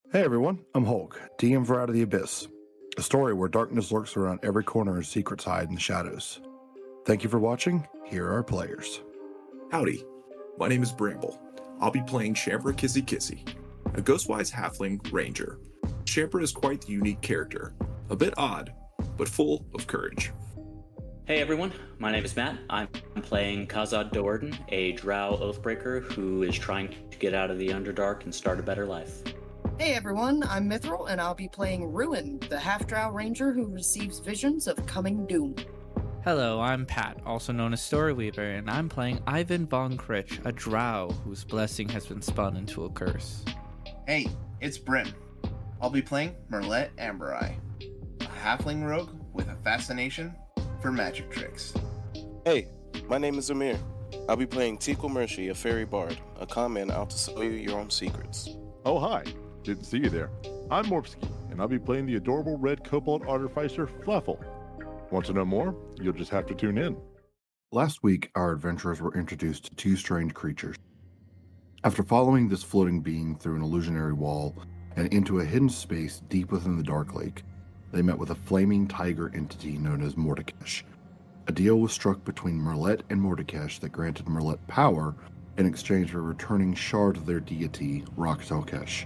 Hey everyone, I'm Hulk, DM for Out of the Abyss, a story where darkness lurks around every corner and secrets hide in the shadows. Thank you for watching. Here are our players. Howdy, my name is Bramble. I'll be playing Shampra Kissy Kissy, a Ghostwise Halfling Ranger. Shampra is quite the unique character, a bit odd, but full of courage. Hey everyone, my name is Matt. I'm playing Kazad Doerden, a drow oathbreaker who is trying to get out of the Underdark and start a better life. Hey everyone, I'm Mithril, and I'll be playing Ruin, the half-drow ranger who receives visions of coming doom. Hello, I'm Pat, also known as Storyweaver, and I'm playing Ivan von Critch, a drow whose blessing has been spun into a curse. Hey, it's Brim. I'll be playing Merlet Ambereye, a halfling rogue with a fascination for magic tricks. Hey, my name is Amir. I'll be playing Tequil Mercy, a fairy bard, a con man out to sell you your own secrets. Oh, hi. Didn't see you there. I'm Morpsky, and I'll be playing the adorable red kobold artificer Fluffle. Want to know more? You'll just have to tune in. Last week, our adventurers were introduced to two strange creatures. After following this floating being through an illusionary wall and into a hidden space deep within the Dark Lake, they met with a flaming tiger entity known as Mordekash. A deal was struck between Merlet and Mordekash that granted Merlet power in exchange for returning shards of their deity, Rak'Talkesh.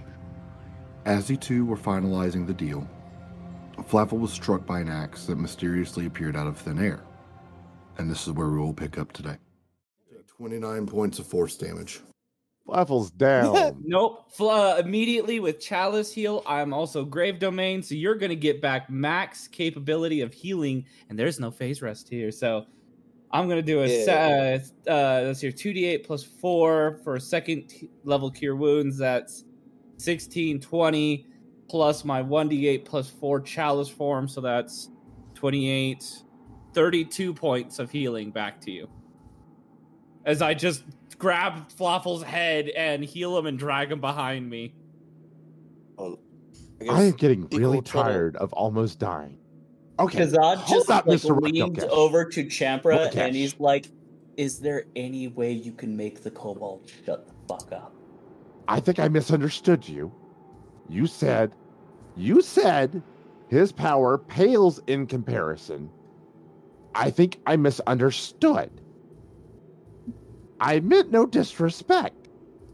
As the two were finalizing the deal, Flaffle was struck by an axe that mysteriously appeared out of thin air. And this is where we will pick up today. 29 points of force damage. Flaffle's down. Nope. Immediately with Chalice Heal, I'm also Grave Domain, so you're going to get back max capability of healing, and there's no phase rest here. So I'm going to do let's see, 2d8 plus 4 for a second level Cure Wounds. That's 16, 20, plus my 1d8 plus 4 Chalice form, so that's 28, 32 points of healing back to you. As I just grab Flaffle's head and heal him and drag him behind me. I am getting really tired of almost dying. Okay, Kazad just up, Mr. leaned Rak'Talkesh. over to Champra Rak'Talkesh. and he's like, is there any way you can make the kobold shut the fuck up? I think I misunderstood you. You said his power pales in comparison. I think I misunderstood. I meant no disrespect.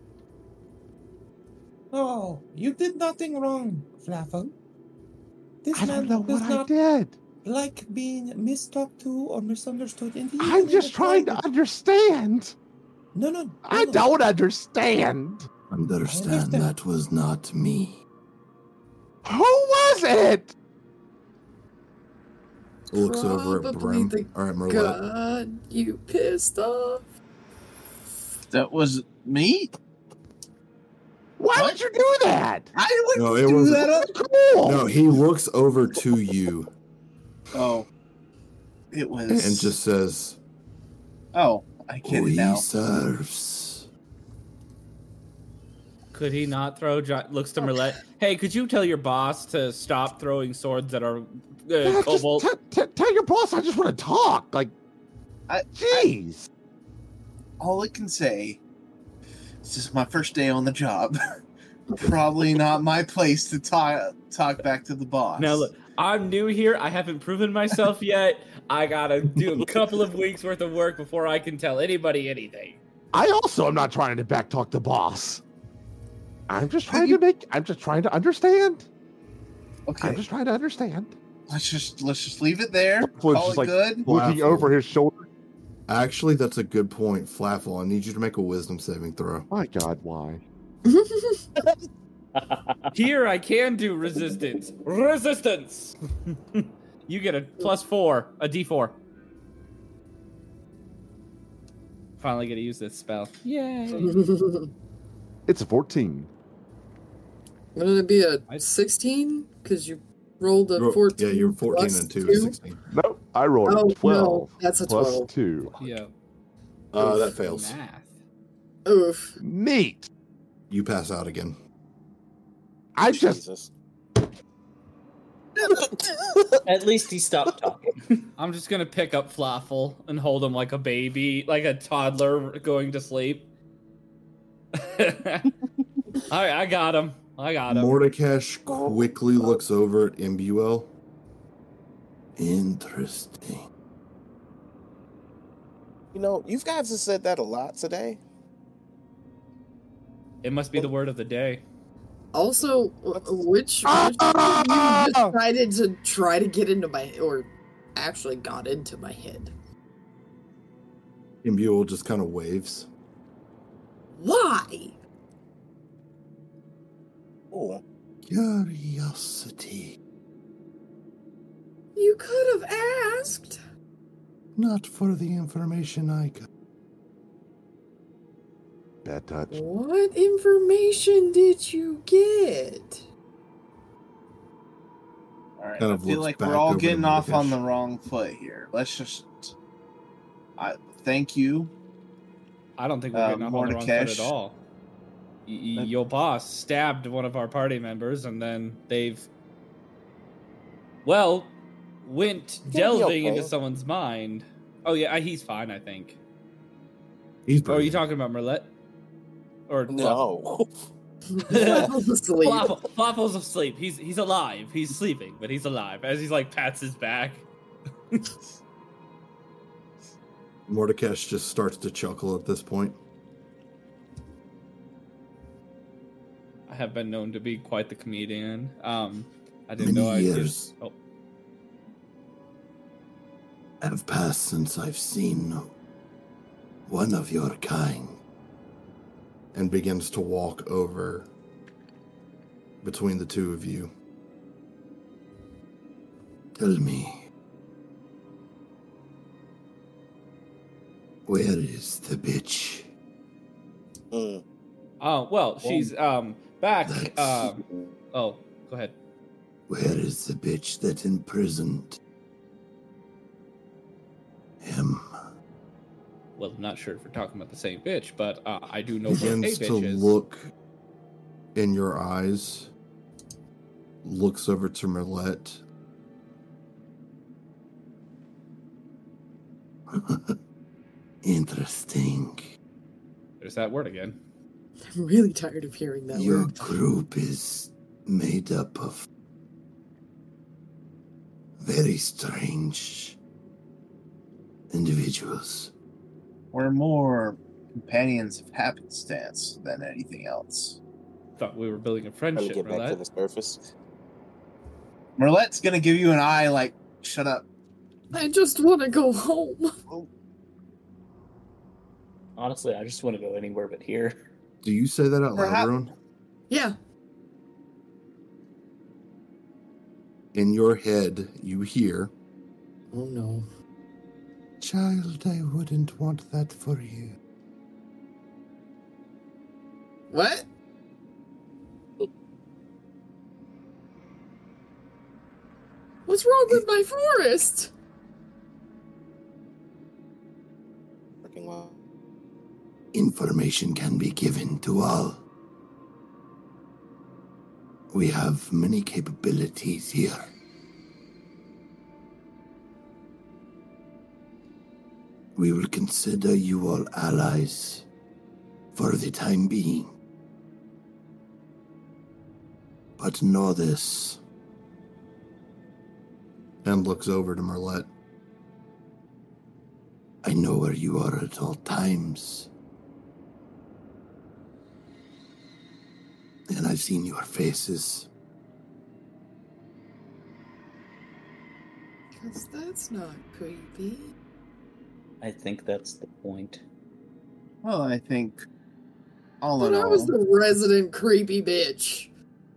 Oh, you did nothing wrong, Flaffle. This I don't man know does what I not did. like being mistalked to or misunderstood. And he I'm is just trying to trying understand. No. I don't understand. Understand that was not me. Who was it? Looks over at Brim. All right, Merlet. God, you pissed off. That was me? Why What? would you do that? I wouldn't No, it do was that. Cool. No, he looks over to you Oh, it was. and just says, Oh, I get it he now. serves. Could he not throw? Looks to Merlet. Hey, could you tell your boss to stop throwing swords that are Yeah, kobold? just tell your boss I just want to talk. Like, jeez. All I can say, this is my first day on the job. Probably not my place to talk back to the boss. Now look, I'm new here. I haven't proven myself yet. I gotta do a couple of weeks worth of work before I can tell anybody anything. I also am not trying to backtalk the boss. I'm just trying to understand. Okay, I'm just trying to understand. let's just leave it there. Flaffle's Call just it like good. looking Flaffle. over his shoulder. Actually, that's a good point. Flaffle, I need you to make a wisdom saving throw. My God, why? Here I can do resistance. Resistance! You get a +4, a d4. Finally get to use this spell. Yay! It's a 14. Wouldn't it be a 16? Because you rolled a 14. Yeah, you're 14 plus and 2 is 16. Nope, I rolled Oh, a 12. no, that's a plus 12. 2. Yeah. That fails. Math. Oof. Neat. You pass out again. I just Jesus. At least he stopped talking. I'm just gonna pick up Flaffle and hold him like a baby, like a toddler going to sleep. Alright, I got him. I got him. Mordekash quickly looks over at Imbuel. Interesting. You know, you guys have said that a lot today. It must be the word of the day. Also, which one of you decided to try to get into my, or actually got into my head? Imbuel just kind of waves. Why? Oh. Curiosity. You could have asked. Not for the information I got. Bad touch. What information did you get? All right, Kind I of feel looks like back we're all over to getting off on Mordekash. the wrong foot here. Let's just. Thank you. I don't think we're getting off on the wrong foot at Mordekash. all. Your boss stabbed one of our party members, and then they've, well, went He'll be delving okay. into someone's mind. Oh yeah, he's fine, I think. He's Or are you talking about Merlet? Or No. Asleep. Floppo's asleep. He's alive. He's sleeping, but he's alive. As he's like pats his back. Mordekash just starts to chuckle at this point. I have been known to be quite the comedian. I didn't Many know I years could. Oh, have passed since I've seen one of your kind. And begins to walk over between the two of you. Tell me, where is the bitch? Mm. oh well, she's back. That's- Oh, go ahead. Where is the bitch that imprisoned him? Well, I'm not sure if we're talking about the same bitch, but I do know what a Begins bitch to is. look in your eyes, looks over to Merlet. Interesting. There's that word again. I'm really tired of hearing that Your word. group is made up of very strange individuals. We're more companions of happenstance than anything else. Thought we were building a Let me friendship, get back to Merlet. the surface. Merlet's gonna give you an eye like, shut up. I just want to go home. Honestly, I just want to go anywhere but here. Do you say that out loud, Perhaps- Rowan? Yeah. In your head, you hear, Oh no. "Child, I wouldn't want that for you." What? What's wrong with my forest? Working well. Information can be given to all. We have many capabilities here. We will consider you all allies for the time being. But know this. And looks over to Merlet. I know where you are at all times. And I've seen your faces. Because that's not creepy. I think that's the point. Well, I think all But in I was all, the resident creepy bitch.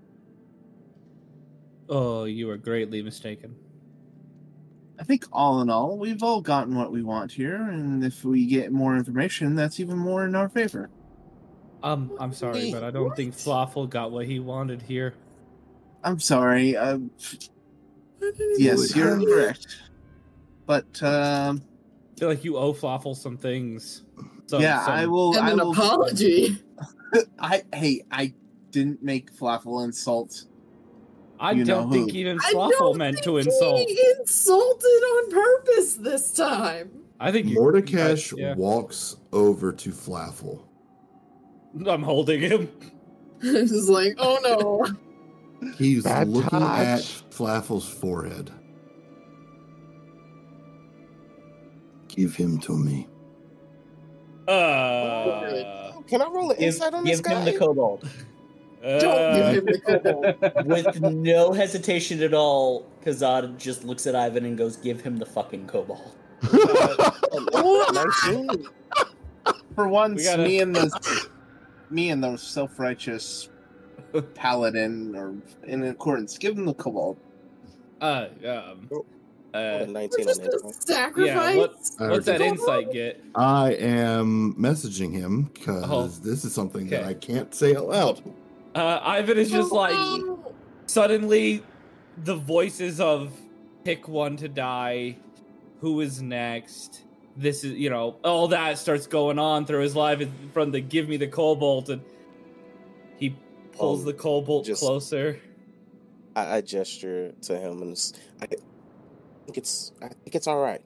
Oh, you are greatly mistaken. I think all in all, we've all gotten what we want here, and if we get more information, that's even more in our favor. I'm sorry, but I don't think Floffel got what he wanted here. I'm sorry. I didn't Yes, Would you're have- correct. But I feel like you owe Floffel some things. yeah, I will. And I an will. apology. I didn't make Flaffle insult. I you know don't think who. even I Floffel don't meant think to insult. He insulted on purpose this time. I think Mordekash yeah. walks over to Flaffle. I'm holding him. It's like, oh no. He's Bad looking at touch. Flaffle's forehead. Give him to me. Can I roll an insight on this Give him guy? the kobold. Don't give him the kobold. With no hesitation at all, Kazad just looks at Ivan and goes, "Give him the fucking kobold." For once, gotta- me and those self-righteous paladin are in accordance. Give them the kobold. 19 on Just that a one. sacrifice. What's that insight get? I am messaging him because this is something that Okay. I can't say out loud. Ivan is just like, suddenly the voices of pick one to die, who is next, this is, all that starts going on through his life from the give me the cobalt, and he pulls the cobalt closer. I gesture to him and I think it's all right.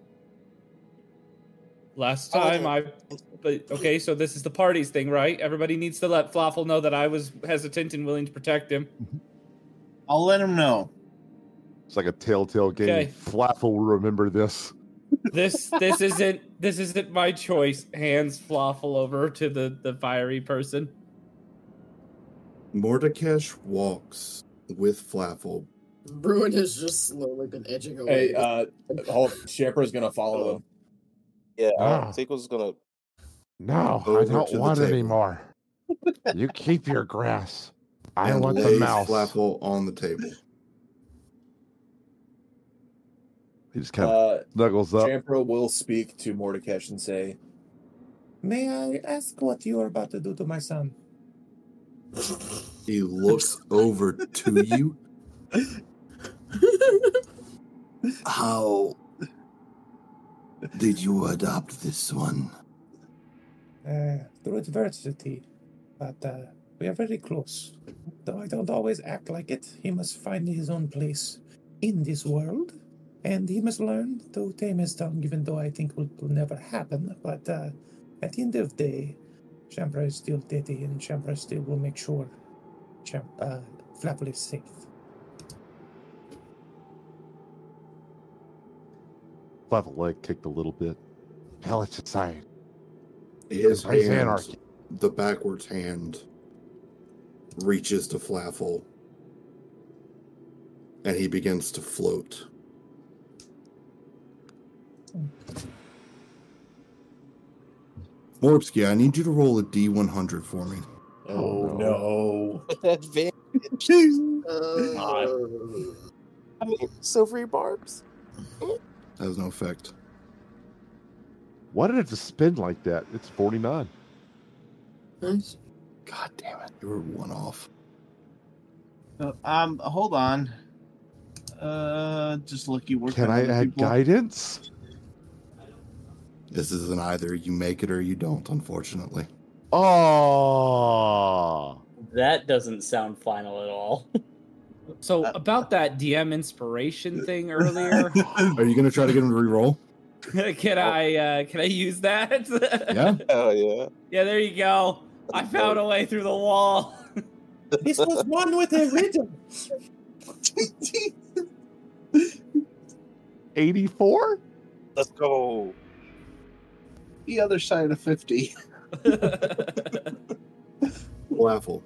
Last time okay, so this is the parties thing, right? Everybody needs to let Flaffle know that I was hesitant and willing to protect him. I'll let him know. It's like a telltale game. Okay. Flaffle will remember this. This isn't my choice. Hands Flaffle over to the fiery person. Mordekash walks with Flaffle. Bruin has just slowly been edging away. Hey, Shepard's gonna follow him. Yeah, Ah. Sequel's gonna. No, I Over don't to the want it table. anymore. You keep your grass. I and want the lays mouse. Flaffle on the table. He just kind of snuggles up. Champro will speak to Mordekash and say, "May I ask what you are about to do to my son?" He looks over to you. How did you adopt this one? Through adversity, but we are very close. Though I don't always act like it, he must find his own place in this world, and he must learn to tame his tongue, even though I think it will never happen. But at the end of the day, Champra is still daddy, and Champra still will make sure Flaffle is safe. Flaffle leg kicked a little bit. Hell, it's aside. His Embrace hand, anarchy. the backwards hand, reaches to Flaffle, and he begins to float. Morbsky, I need you to roll a D100 for me. Oh no! Advantage. I mean, silvery barbs. Has no effect. Why did it just spin like that? It's 49. Nice. God damn it. You were one off. Hold on. Just look, you work. Can I add guidance? This is an either you make it or you don't, unfortunately. Oh. That doesn't sound final at all. So about that DM inspiration thing earlier, Are you going to try to get him to re-roll? can I use that? Yeah. Oh yeah. Yeah, there you go. I found a way through the wall. This was one with a rhythm. 84? Let's go. The other side of 50. Flaffle.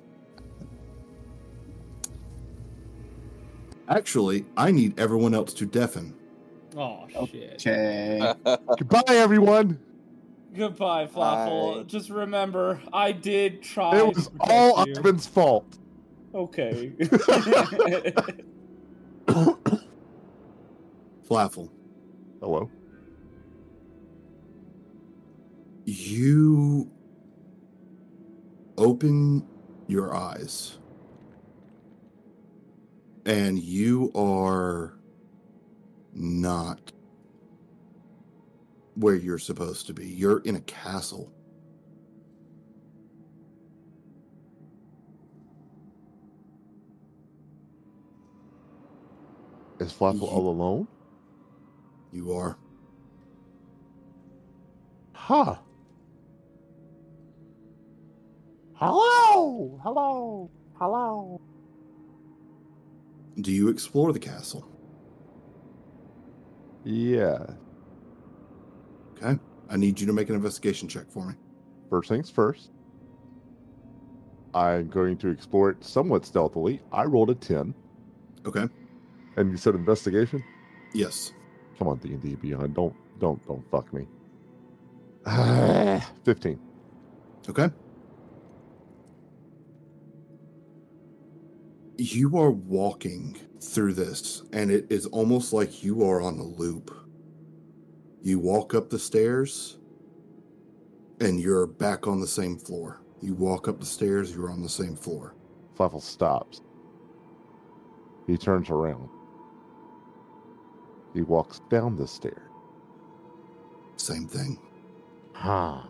Actually, I need everyone else to deafen. Oh shit. Okay. Goodbye, everyone. Goodbye, Flaffle. Bye. Just remember, I did try. It was to all protect you. Ivan's fault. Okay. Flaffle. Hello. You open your eyes and you are not where you're supposed to be. You're in a castle. Is Flaffle all alone? You are. Huh. Hello. Hello. Hello. Do you explore the castle? Yeah. Okay. I need you to make an investigation check for me. First things first. I'm going to explore it somewhat stealthily. I rolled a 10. Okay. And you said investigation? Yes. Come on, D&D Beyond. Don't fuck me. 15. Okay. You are walking through this, and it is almost like you are on a loop. You walk up the stairs, and you're back on the same floor. You walk up the stairs, you're on the same floor. Fluffle stops. He turns around. He walks down the stairs. Same thing. Huh.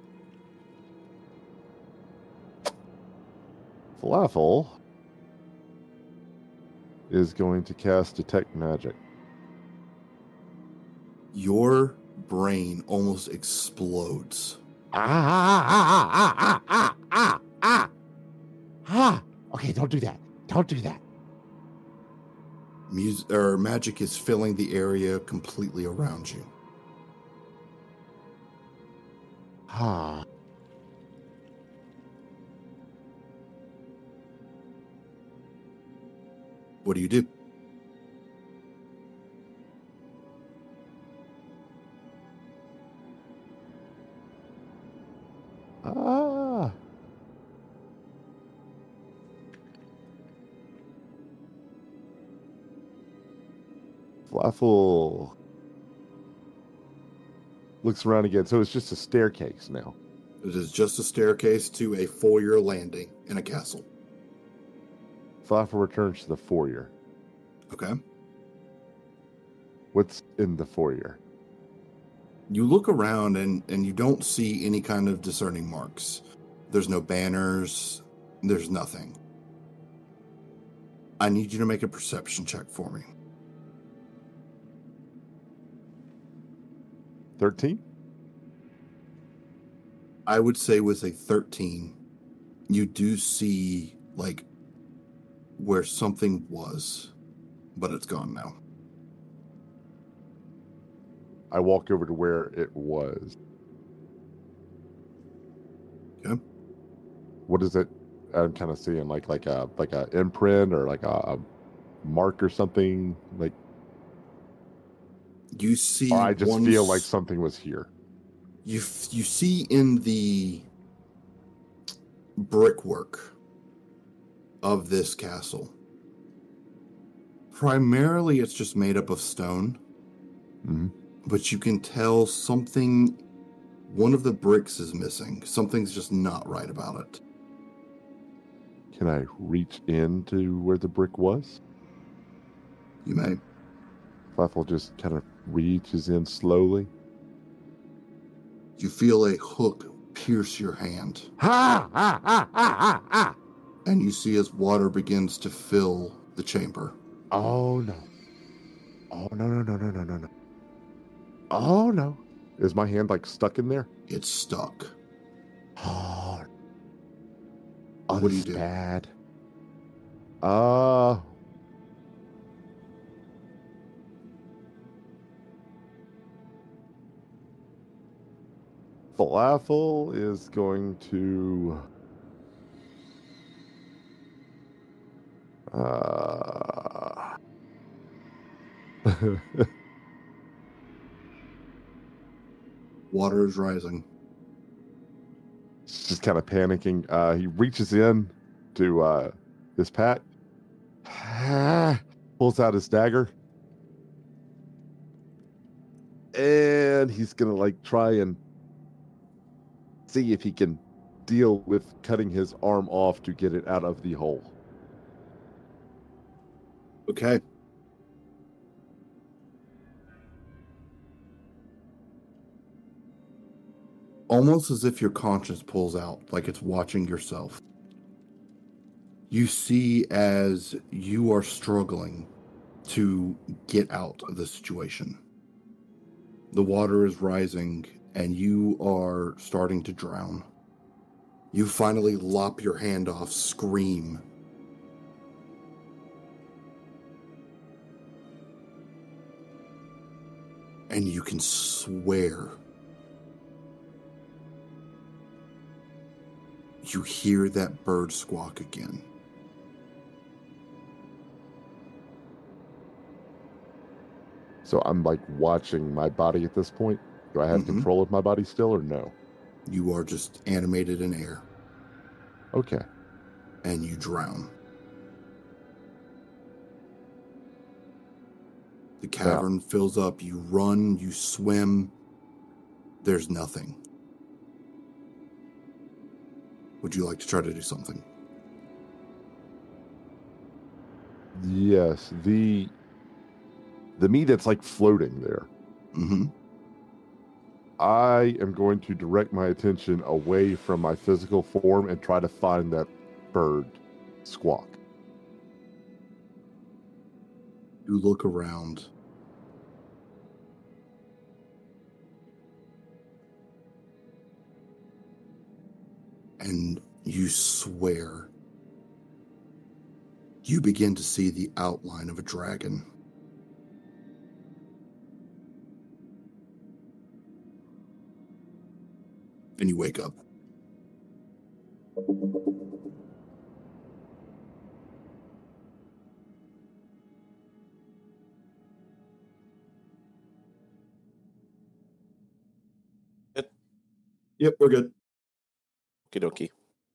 Fluffle is going to cast Detect Magic. Your brain almost explodes. Okay, don't do that. Don't do that. Magic is filling the area completely around you. What do you do? Fluffle looks around again. So it's just a staircase now. It is just a staircase to a foyer landing in a castle. Fluffle returns to the foyer. Okay. What's in the foyer? You look around and you don't see any kind of discerning marks. There's no banners. There's nothing. I need you to make a perception check for me. 13? I would say with a 13, you do see, like, where something was, but it's gone now. I walk over to where it was. Okay. What is it? I'm kind of seeing like a imprint or like a mark or something. Like you see, or I just feel like something was here. You see in the brickwork of this castle. Primarily, it's just made up of stone. Mm-hmm. But you can tell something, one of the bricks is missing. Something's just not right about it. Can I reach into where the brick was? You may. Fluffle just kind of reaches in slowly. You feel a hook pierce your hand. And you see as water begins to fill the chamber. Oh, no. Oh, no. Oh, no. Is my hand, like, stuck in there? It's stuck. Oh, what do you do? Bad. Fluffle is going to... Water is rising. Just kind of panicking. He reaches in to his pack, pulls out his dagger, and he's gonna like try and see if he can deal with cutting his arm off to get it out of the hole. Okay. Almost as if your conscience pulls out, like it's watching yourself. You see as you are struggling to get out of the situation. The water is rising and you are starting to drown. You finally lop your hand off, scream, And you can swear you hear that bird squawk again. So I'm like watching my body at this point. Do I have control of my body still or no? You are just animated in air. Okay. And you drown. The cavern fills up. You run, you swim. There's nothing. Would you like to try to do something? Yes. The me that's like floating there. Mm-hmm. I am going to direct my attention away from my physical form and try to find that bird squawk. You look around. And you swear you begin to see the outline of a dragon. And you wake up. Yep, we're good. Okie dokie.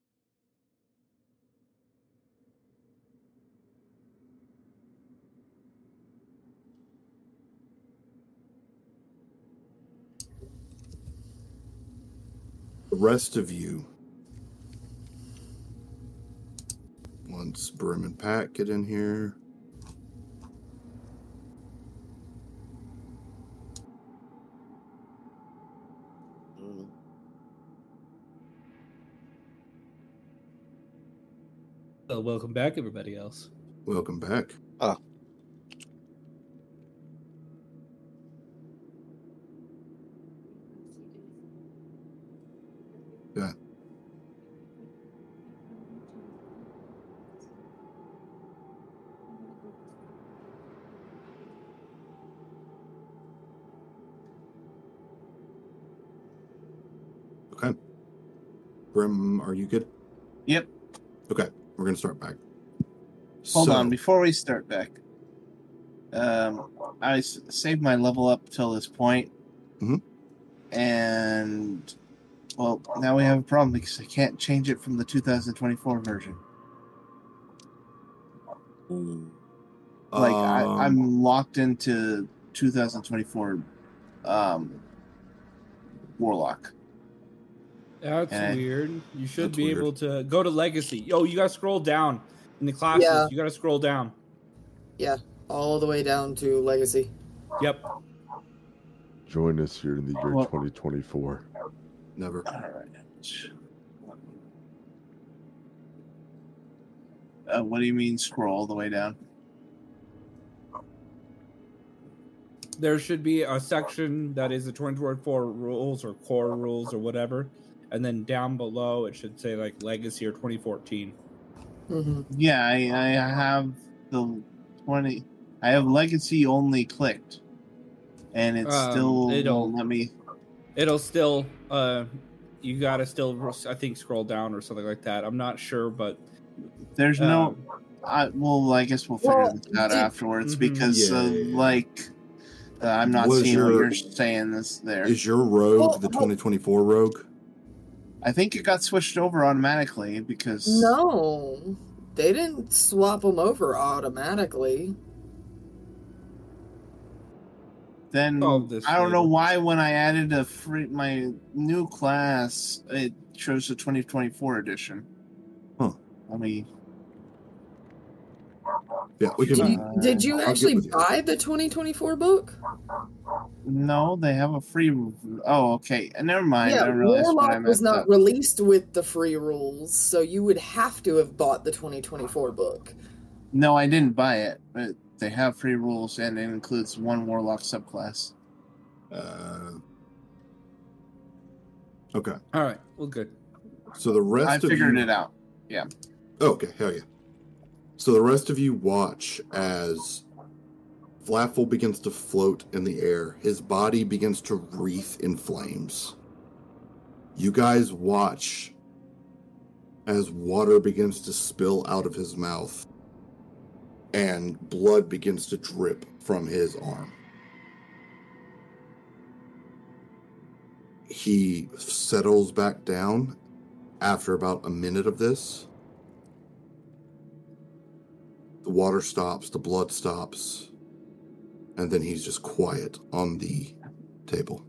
The rest of you, once Brim and Pat get in here, welcome back, everybody else. welcome back. Yeah. Okay. Brim, are you good? Yep. Okay, we're going to start back. Hold on, before we start back. I saved my level up till this point. Mm-hmm. And, well, now we have a problem because I can't change it from the 2024 version. Like, I'm locked into 2024 Warlock. That's And weird. You should That's be weird. able to go to Legacy. Oh, you got to scroll down in the classes. Yeah. You got to scroll down. Yeah, all the way down to Legacy. Yep. Join us here in the year Well- 2024. Never. All right. What do you mean scroll all the way down? There should be a section that is the 2024 rules or core rules or whatever. And then down below, it should say like Legacy or 2014. Mm-hmm. Yeah, I have the 20. I have Legacy only clicked, and it still won't let me. It'll still, you gotta still, I think, scroll down or something like that. I'm not sure, but There's no. I guess we'll figure this out afterwards because, Yeah. I'm not Was seeing what your- you're saying. This there. Is your rogue the 2024 rogue? I think it got switched over automatically because. No, they didn't swap them over automatically. Then this I don't know later. why when I added my new class, it shows the 2024 edition. Huh. I mean, Yeah, we can. Did you I'll get actually with you. buy the 2024 book? no, they have a free. Oh, okay. Never mind. I Yeah, realized what I Warlock was messed not up. released with the free rules, so you would have to have bought the 2024 book. No, I didn't buy it, but they have free rules, and it includes one Warlock subclass. Okay. all right, well, good. So the rest I of figured you... it out. Yeah. Oh, okay, hell yeah. So the rest of you watch as Flaffle begins to float in the air. His body begins to wreath in flames. You guys watch as water begins to spill out of his mouth and blood begins to drip from his arm. He settles back down after about a minute of this. The water stops, the blood stops, and then he's just quiet on the table.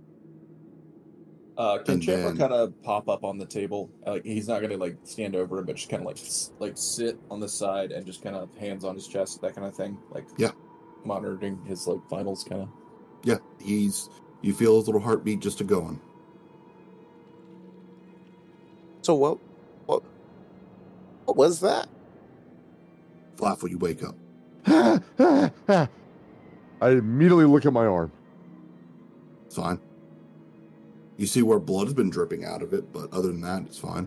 Can Chamber kind of pop up on the table? He's not going to stand over him, but just kind of like sit on the side and just kind of hands on his chest, that kind of thing. Yeah, monitoring his vitals, kind of. Yeah, you feel his little heartbeat just a going. So what was that? Flaffle, you wake up. I immediately look at my arm. It's fine. You see where blood has been dripping out of it, but other than that, it's fine.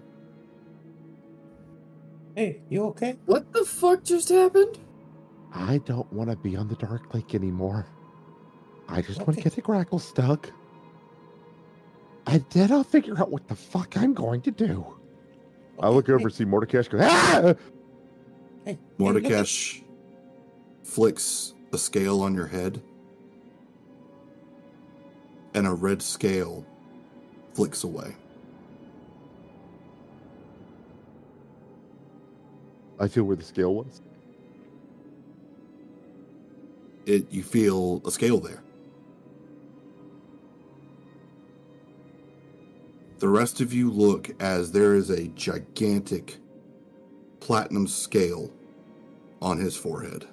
Hey, you okay? What the fuck just happened? I don't want to be on the Dark Lake anymore. I just want to get the grackle stuck. And then I'll figure out what the fuck I'm going to do. I look over and see Mordekash go, ah! Hey, Mordekash flicks a scale on your head, and a red scale flicks away. I feel where the scale was. You feel a scale there. The rest of you look as there is a gigantic platinum scale on his forehead.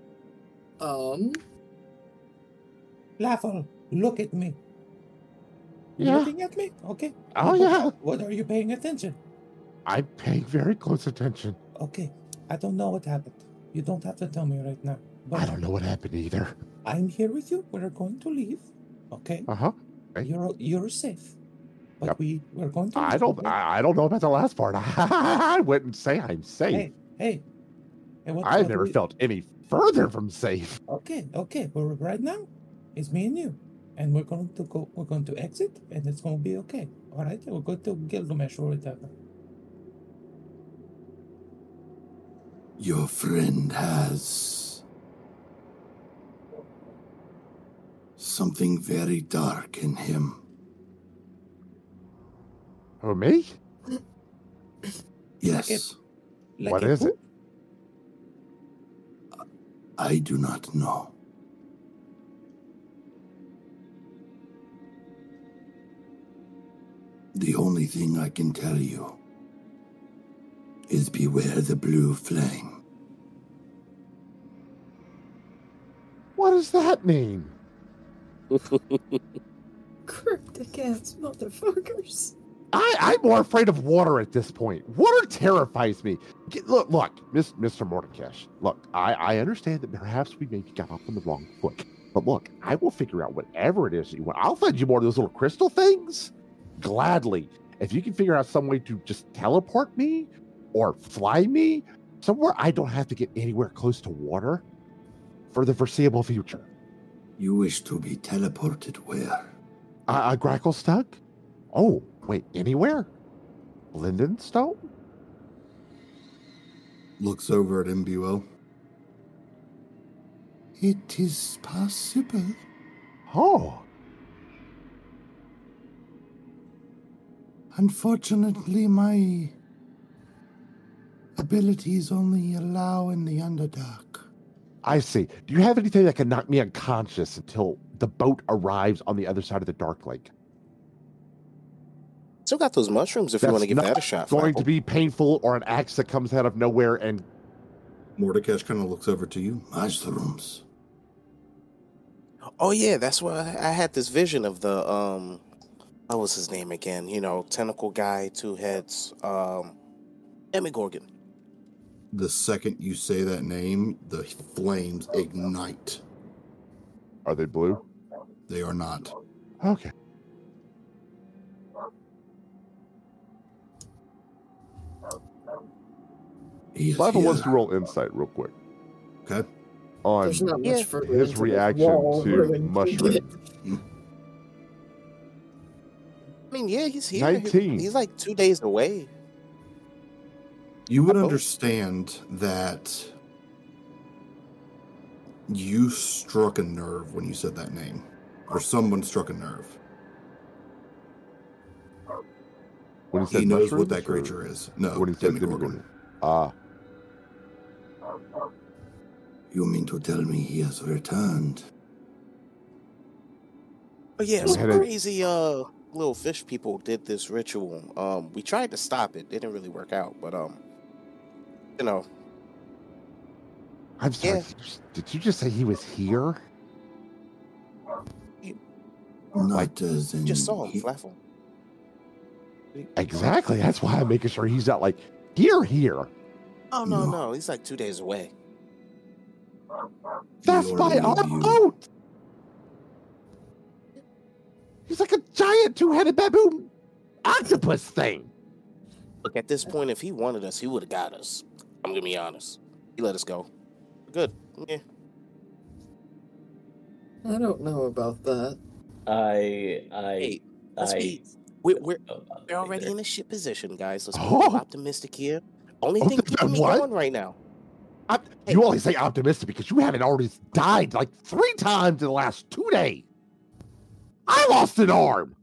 Flaffle, look at me. You Yeah. looking at me? Okay. Oh, yeah. What are you paying attention? I'm paying very close attention. Okay. I don't know what happened. You don't have to tell me right now. But I don't know what happened either. I'm here with you. We're going to leave. Okay? Uh-huh. Okay. You're safe. But Yep. we're going to I leave, don't okay? I don't know about the last part. I wouldn't say I'm safe. Hey, what I've do never we- felt any further from safe. Okay. Well, right now, it's me and you. And we're going to exit, and it's going to be okay. All right? We're going to Gilgamesh or whatever. Your friend has something very dark in him. Oh, me? Yes, What is it? I do not know. The only thing I can tell you is beware the blue flame. What does that mean? Cryptic ass motherfuckers. I'm more afraid of water at this point. Water terrifies me. Look, Mr. Mordekash. Look, I understand that perhaps we maybe got off on the wrong foot. But look, I will figure out whatever it is that you want. I'll find you more of those little crystal things. Gladly. If you can figure out some way to just teleport me or fly me somewhere I don't have to get anywhere close to water for the foreseeable future. You wish to be teleported where? Grackle stuck? Oh, wait, anywhere? Lindenstone? Looks over at Imbuel. It is possible. Oh. Unfortunately, my abilities only allow in the Underdark. I see. Do you have anything that can knock me unconscious until the boat arrives on the other side of the Dark Lake? Still got those mushrooms if you want to give that a shot. Going Flaffle. to be painful, or an axe that comes out of nowhere and Mordekash kind of looks over to you. Mushrooms. Oh yeah, that's why I had this vision of the what was his name again? You know, tentacle guy, 2 heads, Demogorgon. The second you say that name, the flames ignite. Are they blue? They are not. Okay. He is Flaffle here. wants to roll insight real quick. Okay. on There's not much further his into the reaction wall, to Ruin. mushrooms. I mean, yeah, he's here. 19. He's like 2 days away. You would Oh. understand that you struck a nerve when you said that name, or someone struck a nerve. When he said He knows what mushrooms, that or creature is. No, when he said Demogorgon. Ah, You mean to tell me he has returned? But yeah, We some had a- crazy little fish people did this ritual. We tried to stop it. It didn't really work out, but you know, I'm sorry. Yeah. Did you just say he was here? Not as in just saw him, Flaffle. Exactly. That's why I'm making sure he's not like here. Oh no, he's like 2 days away. That's You're my one of arm you. out. He's like a giant two-headed baboon octopus thing. Look, at this point, if he wanted us, he would have got us. I'm gonna be honest. He let us go. Good. Yeah. I don't know about that. Hey, let's be. We're already in a shit position, guys. Let's be optimistic here. Only thing keeping me what? going right now. You only say optimistic because you haven't already died like 3 times in the last 2 days. I lost an arm.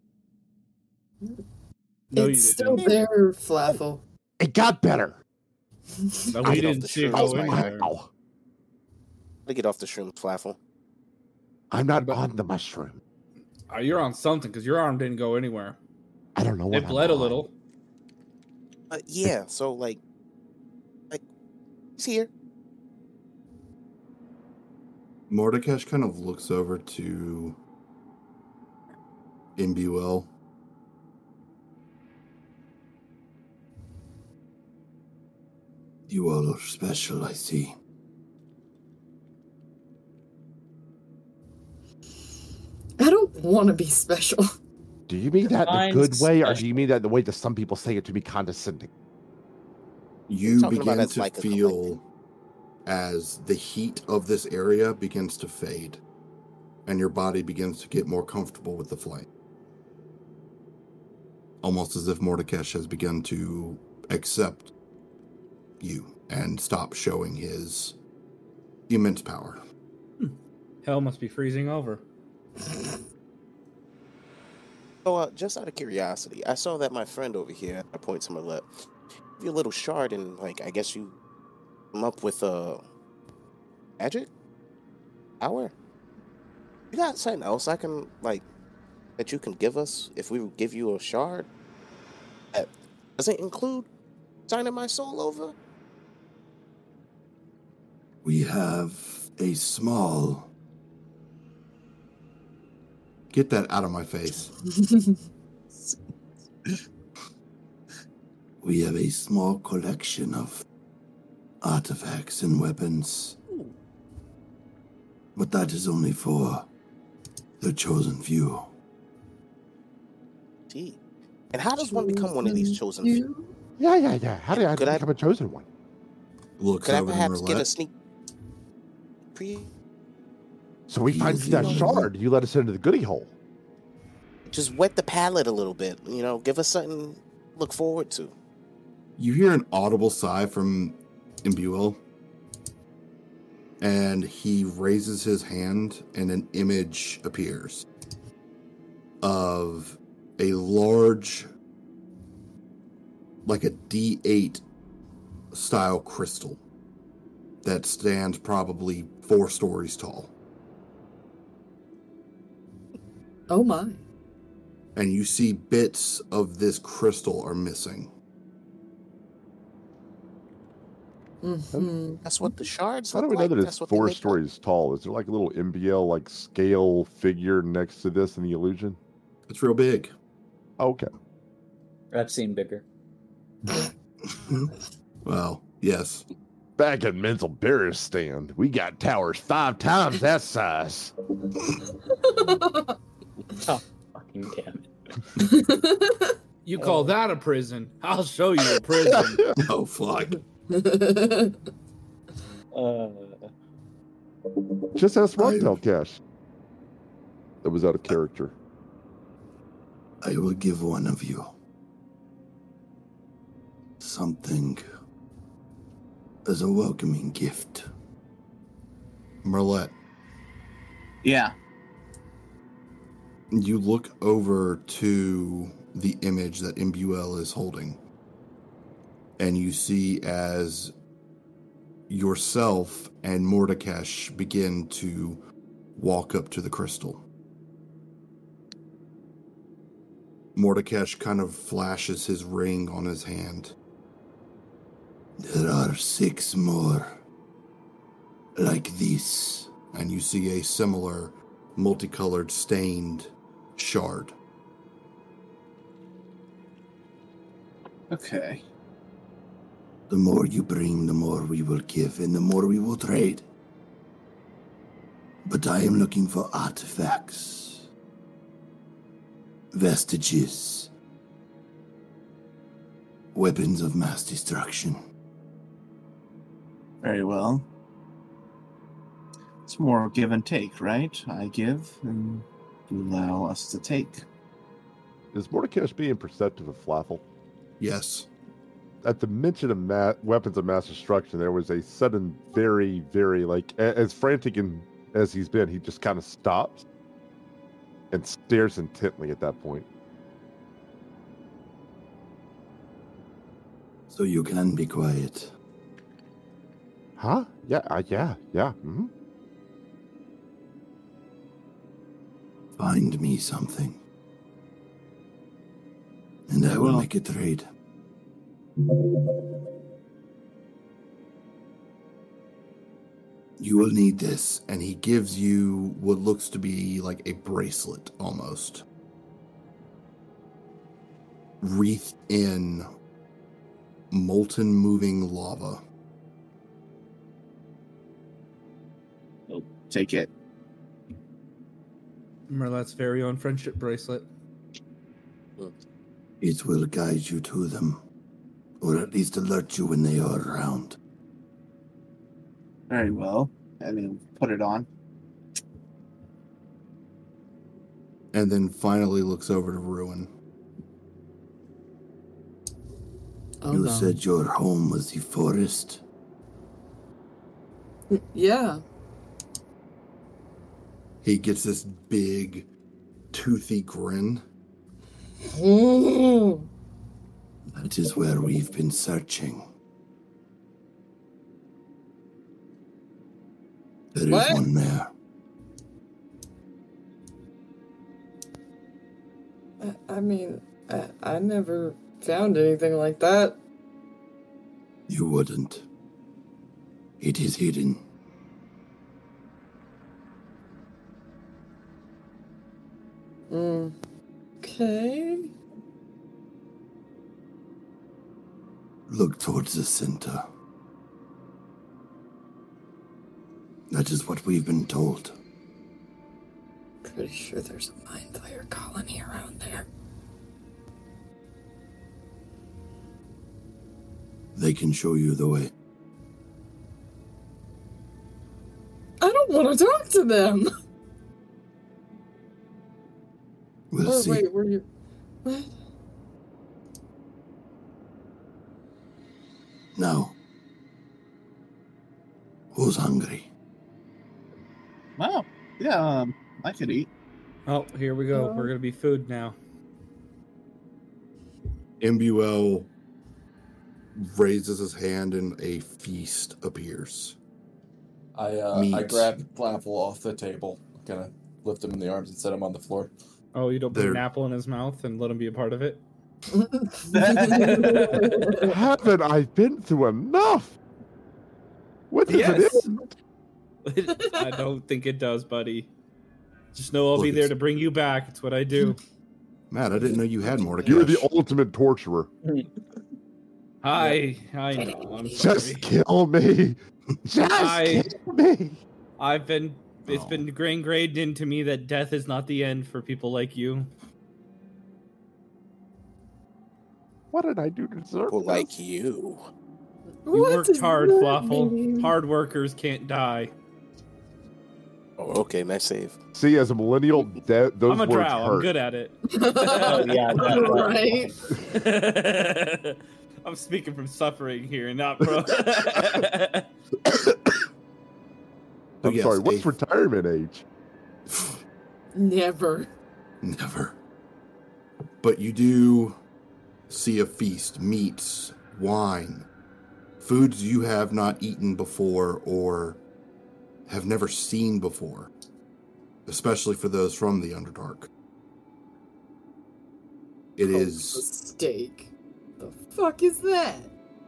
No, It's still there, Flaffle. It got better. But we didn't see it go in there. Wow. To get off the shrooms, Flaffle. I'm not on the mushroom. You're on something because your arm didn't go anywhere. I don't know what It bled I'm a little. Yeah. So like, he's here. Mordekash kind of looks over to Imbuel. You all are special, I see. I don't want to be special. Do you mean that in a Mine's good way, or special. do you mean that in the way that some people say it to be condescending? You talking about begin as to like a feel as the heat of this area begins to fade, and your body begins to get more comfortable with the flame. Almost as if Mordekash has begun to accept you and stop showing his immense power. Hell must be freezing over. So, just out of curiosity, I saw that my friend over here, I point to my left, your little shard, and like, I guess you come up with a magic power. You got something else I can like that you can give us if we give you a shard that doesn't include signing my soul over? We have a small... Get that out of my face. We have a small collection of artifacts and weapons. But that is only for the chosen few. Gee. And how does one become one of these chosen few? Yeah. How did I Could I- become a chosen one? Looks Could I over to perhaps get a Merlette. sneak preview? So we find Easy. that shard. You let us into the goodie hole. Just wet the palate a little bit, you know, give us something to look forward to. You hear an audible sigh from Imbuel, and he raises his hand, and an image appears of a large, like a D8 style crystal that stands probably 4 stories tall. Oh my. And you see bits of this crystal are missing. Mm-hmm. That's what the shards How do look we know like. that That's it's what they 4 make up. stories tall? Is there like a little MBL like scale figure next to this in the illusion? It's real big. Okay. I've seen bigger. Well, yes. Back at Mental Barrier Stand, we got towers 5 times that size. Oh, fucking damn it. You call that a prison? I'll show you a prison. Oh, fuck. Just ask Mordecai. That was out of character. I will give one of you something as a welcoming gift. Merlet, Yeah. you look over to the image that Imbuel is holding, and you see as yourself and Mordekash begin to walk up to the crystal. Mordekash kind of flashes his ring on his hand. There are 6 more like this. And you see a similar multicolored stained shard. Okay. The more you bring, the more we will give, and the more we will trade. But I am looking for artifacts, vestiges, weapons of mass destruction. Very well. It's more give and take, right? I give, and you allow us to take. Is Mordecai being perceptive of Flaffle? Yes. At the mention of weapons of mass destruction, there was a sudden, very, very, as frantic as he's been, he just kind of stops and stares intently at that point. So you can be quiet. Huh? Yeah. Mm-hmm. Find me something, and I will make a trade. You will need this, and he gives you what looks to be like a bracelet, almost. Wreathed in molten moving lava. Oh, take it. Merlet's very own friendship bracelet. It will guide you to them, or at least alert you when they are around. Very well. And then put it on. And then finally looks over to Ruin. You said your home was the forest? Yeah. He gets this big, toothy grin. That is where we've been searching. There is one there. I mean, I never found anything like that. You wouldn't. It is hidden. Okay. Look towards the center. That is what we've been told. Pretty sure there's a mind flayer colony around there. They can show you the way. I don't want to talk to them. We'll see. Wait, were you... What? Now, who's hungry? Wow. Yeah, I could eat. Oh, here we go. We're gonna be food now. Imbuel raises his hand and a feast appears. I grab Flaffle off the table, kind of lift him in the arms and set him on the floor. Oh, you don't put an apple in his mouth and let him be a part of it? Haven't I been through enough? What does it end? I don't think it does, buddy. Just know I'll be there to bring you back. It's what I do. Matt, I didn't know you had more to You're the ultimate torturer. I know. I'm Just kill me. Just kill me. It's been ingrained into me that death is not the end for people like you. What did I do to deserve People like you? You worked hard, Fluffle. Hard workers can't die. Oh, okay, nice save. See, as a millennial, those I'm a words drow. hurt. I'm good at it. Oh yeah, Right? I'm speaking from suffering here, not from. I'm yes, sorry, what's retirement age? Never. Never. But you do see a feast, meats, wine, foods you have not eaten before or have never seen before, especially for those from the Underdark. It is Steak. The fuck is that?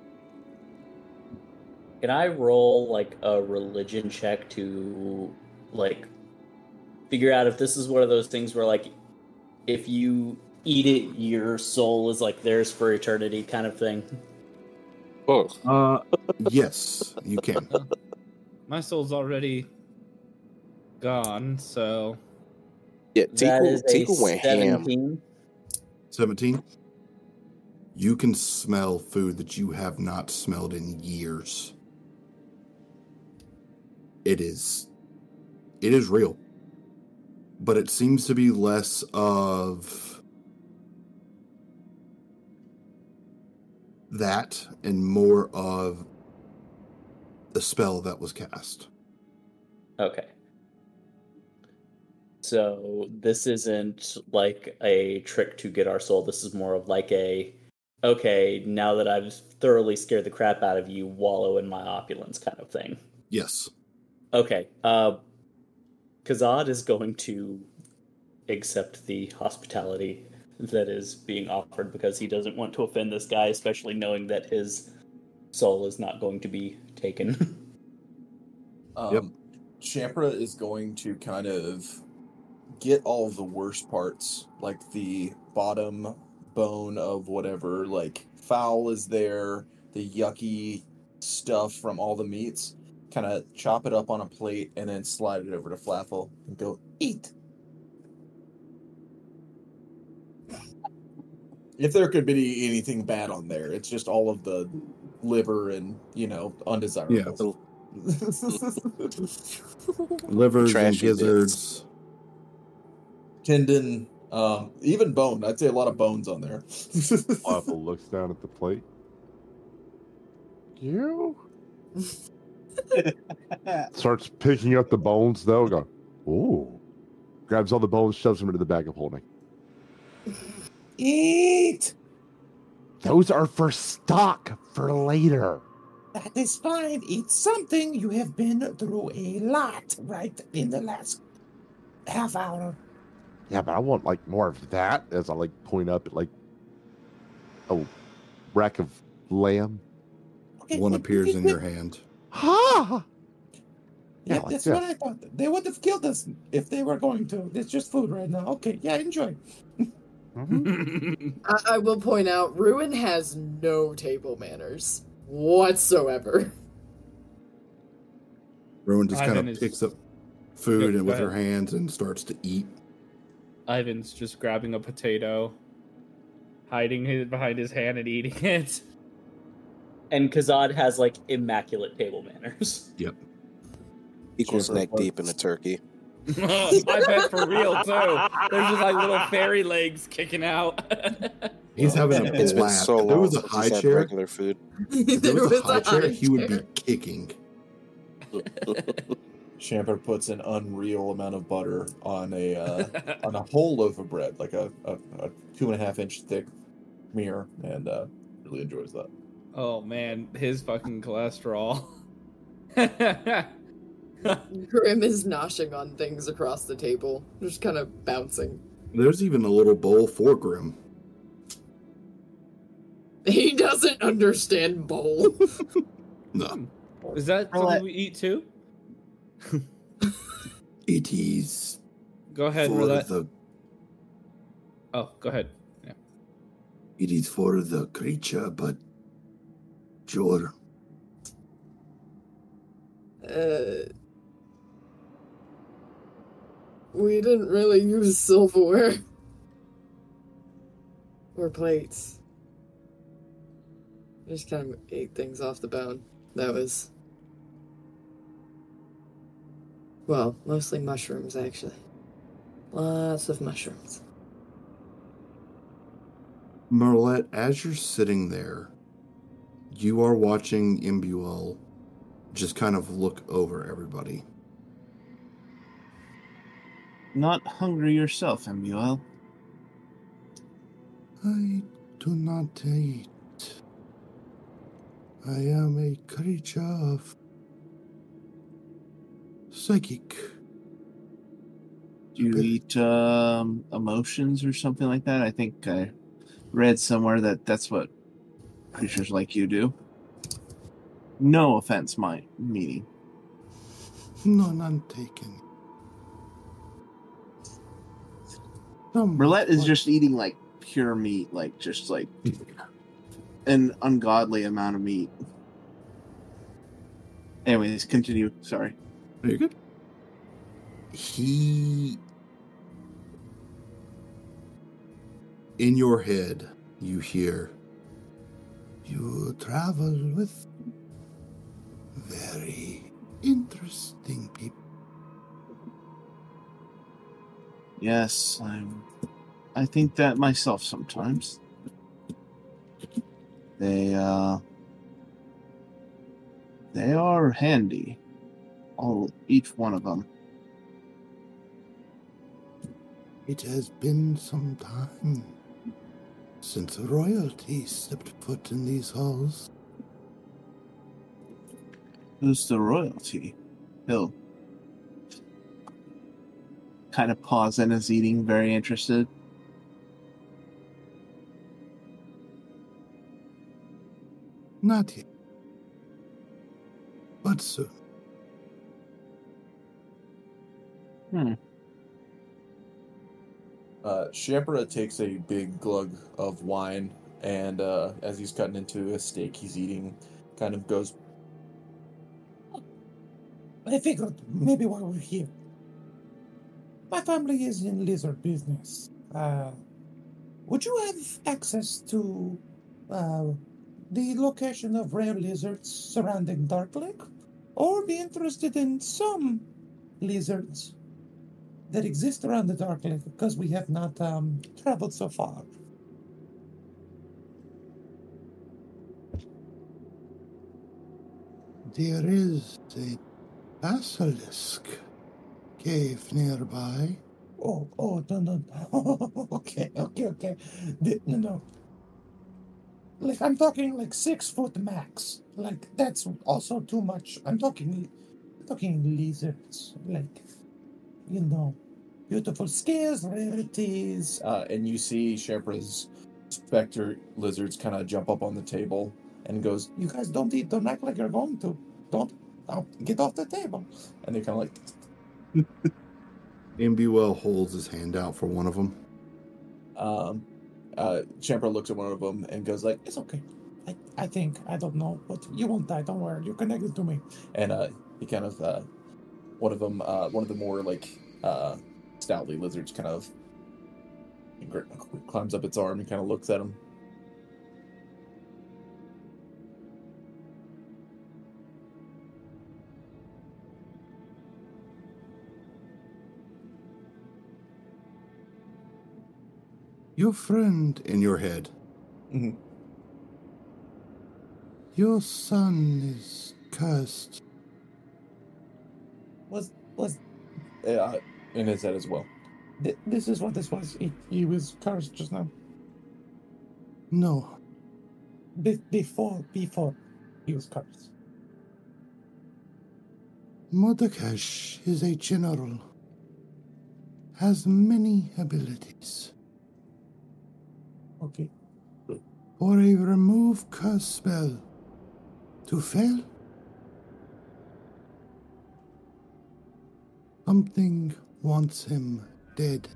Can I roll like a religion check to like figure out if this is one of those things where like if you eat it, your soul is like theirs for eternity kind of thing? Oh. Yes, you can. My soul's already gone, so Yeah, That is a Tiku went ham. 17. 17. You can smell food that you have not smelled in years. It is real. But it seems to be less of that and more of the spell that was cast. Okay. So this isn't like a trick to get our soul. This is more of like a, okay, now that I've thoroughly scared the crap out of you, wallow in my opulence kind of thing. Yes. Okay. Kazad is going to accept the hospitality that is being offered because he doesn't want to offend this guy, especially knowing that his soul is not going to be taken. Yep. Champra is going to kind of get all of the worst parts, like the bottom bone of whatever, like fowl is there, the yucky stuff from all the meats, kind of chop it up on a plate and then slide it over to Flaffle and go, eat. If there could be anything bad on there, it's just all of the liver and, undesirables. Yeah. Livers and Trashy gizzards. Tendon, even bone. I'd say a lot of bones on there. Waffle looks down at the plate. You? Starts picking up the bones, though. Go, ooh. Grabs all the bones, shoves them into the bag of holding. Eat! Those are for stock for later. That is fine. Eat something. You have been through a lot right in the last half hour. Yeah, but I want like more of that as I like point up at like a rack of lamb. Okay, One well, appears in your hand. Ha! Yeah, Yeah, like that's this. what I thought. They would have killed us if they were going to. It's just food right now. Okay, yeah, enjoy. I will point out, Ruin has no table manners whatsoever. Rowan just kind Ivan of is- picks up food Yep, and go with her ahead. hands and starts to eat. Ivan's just grabbing a potato, hiding it behind his hand and eating it. And Kazad has like immaculate table manners. Yep. Equals Champra neck deep in puts- the turkey. I bet for real too. There's just like little fairy legs kicking out. He's having a It's been blast. so If there long was a since high he's had chair. regular food. If there was a high chair, he would be kicking. Champra puts an unreal amount of butter on a whole loaf of bread, like a 2.5 inch thick mirror, and really enjoys that. Oh man, his fucking cholesterol. Grim is noshing on things across the table, just kind of bouncing. There's even a little bowl for Grim. He doesn't understand bowl. No. Is that something we eat too? It is Go ahead, for Roulette. the Oh, go ahead. Yeah. It is for the creature, but sure. We didn't really use silverware. Or plates. Just kind of ate things off the bone. That was... Well, mostly mushrooms, actually. Lots of mushrooms. Merlette, as you're sitting there, you are watching Imbuel just kind of look over everybody. Not hungry yourself, Imbuel. I do not eat. I am a creature of psychic. Do you eat emotions or something like that? I think I read somewhere that that's what creatures like you do. No offense, my meaning. None taken. Merlette is just eating like pure meat, like just like an ungodly amount of meat. Anyways, continue. Sorry. Are you good? In your head, you hear, You travel with very interesting people. Yes, I think that myself sometimes. They are handy. Each one of them. It has been some time since royalty stepped foot in these halls. Who's the royalty? He'll kind of pause in his eating, very interested. Not yet, but soon. Shepra takes a big glug of wine, and as he's cutting into a steak he's eating, kind of goes, I figured maybe while we're here. My family is in lizard business. Would you have access to the location of rare lizards surrounding Dark Lake? Or be interested in some lizards that exist around the Dark Lake because we have not traveled so far? There is a basilisk cave nearby. Oh, no. Okay. No. Like, I'm talking like 6 foot max. Like, that's also too much. I'm talking lizards. Like, beautiful scales, rarities. and you see Shepra's specter lizards kind of jump up on the table and goes, You guys don't eat. Don't act like you're going to. Don't get off the table. and they kind of like, Imbuel holds his hand out for one of them. Shepra looks at one of them and goes like, It's okay. I think, I don't know, but you won't die. Don't worry. You're connected to me. and he kind of one of the more like stoutly lizards kind of climbs up its arm and kind of looks at him. Your friend, In your head, Mm-hmm. your son is cursed. Was In his head as well. this is what this was? He was cursed just now. No, Before he was cursed. Mordekash is a general. Has many abilities. Okay. For a remove curse spell to fail, something wants him dead.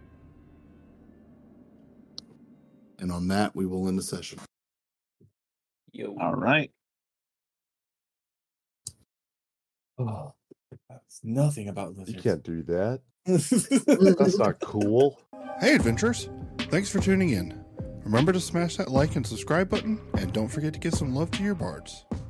and on that, we will end the session. Yo. All right. Oh, that's nothing about You lizards. can't do that. That's not cool. Hey, adventurers! Thanks for tuning in. Remember to smash that like and subscribe button, and don't forget to give some love to your bards.